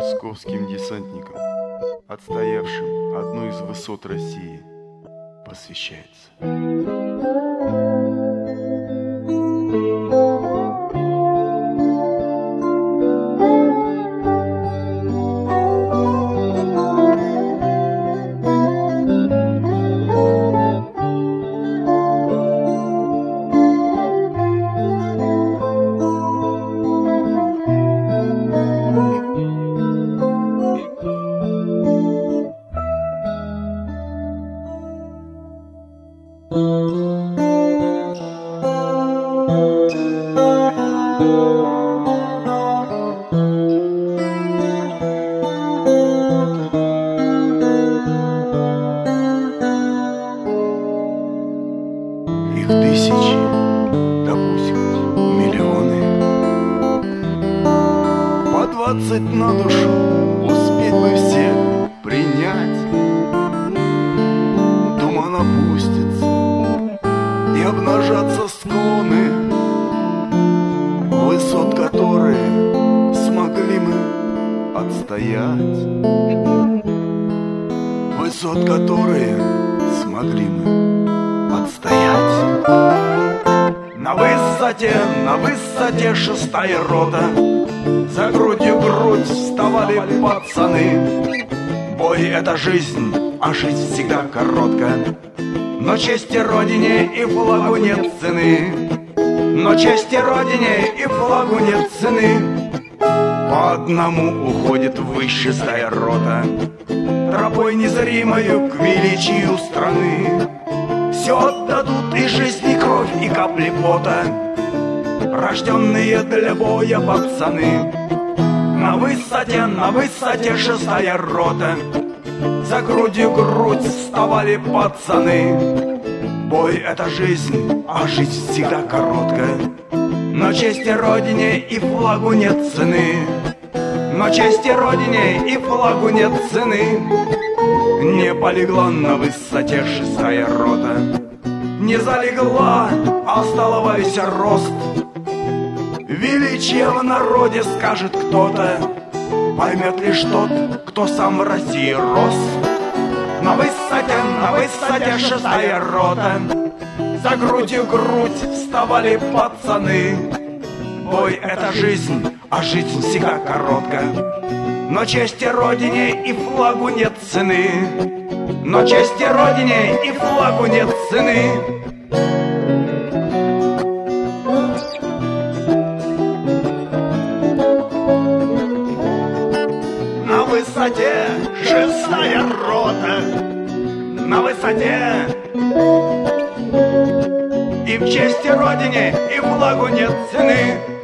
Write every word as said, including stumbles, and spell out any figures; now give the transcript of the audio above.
московским десантникам, отстоявшим одну из высот России, посвящается. Их тысячи, да пусть хоть миллионы, по двадцать на душу успеть бы всех принять. Туман опустится и обнажатся склоны, высот которые смогли мы отстоять. Высот которые смогли мы отстоять. На высоте, на высоте шестая рота, за грудью грудь вставали пацаны. Бой — это жизнь, а жизнь всегда коротка. Но чести родине и флагу нет цены. Но чести родине и флагу нет цены. По одному уходит ввысь шестая рота, тропой незримою к величию страны. Все отдадут и жизнь, и кровь, и капли пота, рожденные для боя пацаны. На высоте, на высоте шестая рота, за грудью грудь вставали пацаны. Бой — это жизнь, а жизнь всегда короткая. Но чести родине и флагу нет цены. Но чести родине и флагу нет цены. Не полегла на высоте шестая рота, не залегла, а стала во весь рост. Величие в народе скажет кто-то, поймет лишь тот, кто сам в России рос. На высоте, на высоте шестая рота, за грудью грудь вставали пацаны. Бой — это жизнь, а жизнь всегда коротка. Но чести родине и флагу нет цены. Но чести родине и флагу нет цены. На высоте шестая рота, на высоте, и в чести родине и флагу нет цены.